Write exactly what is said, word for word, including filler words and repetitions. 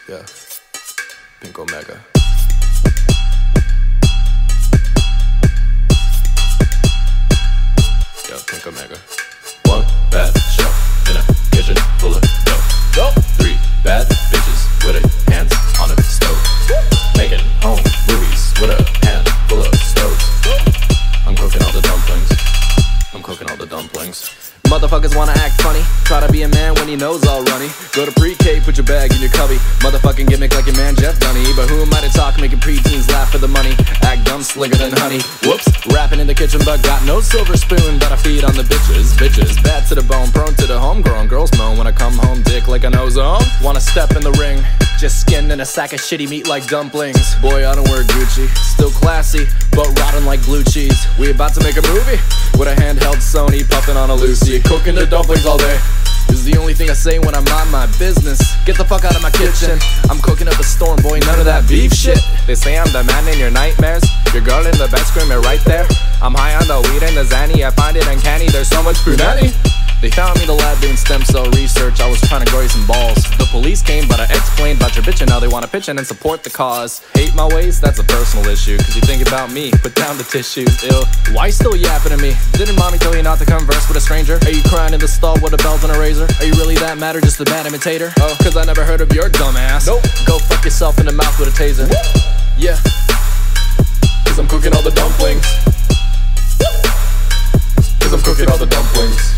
Yeah, Pink Omega. Yo, Pink Omega. One bad show in a kitchen full of dough. Three bad bitches with their hands on the stove, making home movies with a hand full of stoves. I'm cooking all the dumplings. I'm cooking all the dumplings. Motherfuckers wanna act funny, try to be a man when your nose all runny. Go to pre-K, put your bag in your cubby. Motherfucking gimmick like your man Jeff Dunny. But who am I to talk, making preteens laugh for the money? Act dumb, slicker than honey. Whoops, rapping in the kitchen but got no silver spoon. But I feed on the bitches, bitches bad to the bone, prone to the homegrown. Girls moan when I come home, dick like an ozone. Wanna step in the ring, just skinned in a sack of shitty meat like dumplings. Boy, I don't wear Gucci, still classy, but rotten like blue cheese. We about to make a movie with a handheld Sony, puffing on a Lucy. Cooking the dumplings all day is the only thing I say when I'm on my business. Get the fuck out of my kitchen, I'm cooking up a storm, boy, none of that beef shit. They say I'm the man in your nightmares, your girl in the bed screaming right there. I'm high on the weed and the Zanny, I find it uncanny, there's so much punani. They found me in the lab doing stem cell research, I was trying to grow you some balls. The police came, but I explained about your bitch and now they wanna pitch in and support the cause. Hate my ways? That's a personal issue, cause you think about me, put down the tissues, ew. Why you still yapping at me? Didn't mommy tell you not to converse with a stranger? Are you crying in the stall with a belt and a razor? Are you really that mad or just a bad imitator? Oh, cause I never heard of your dumb ass. Nope. Go fuck yourself in the mouth with a taser. Yeah, cause I'm cooking all the dumplings. Cause I'm cooking all the dumplings.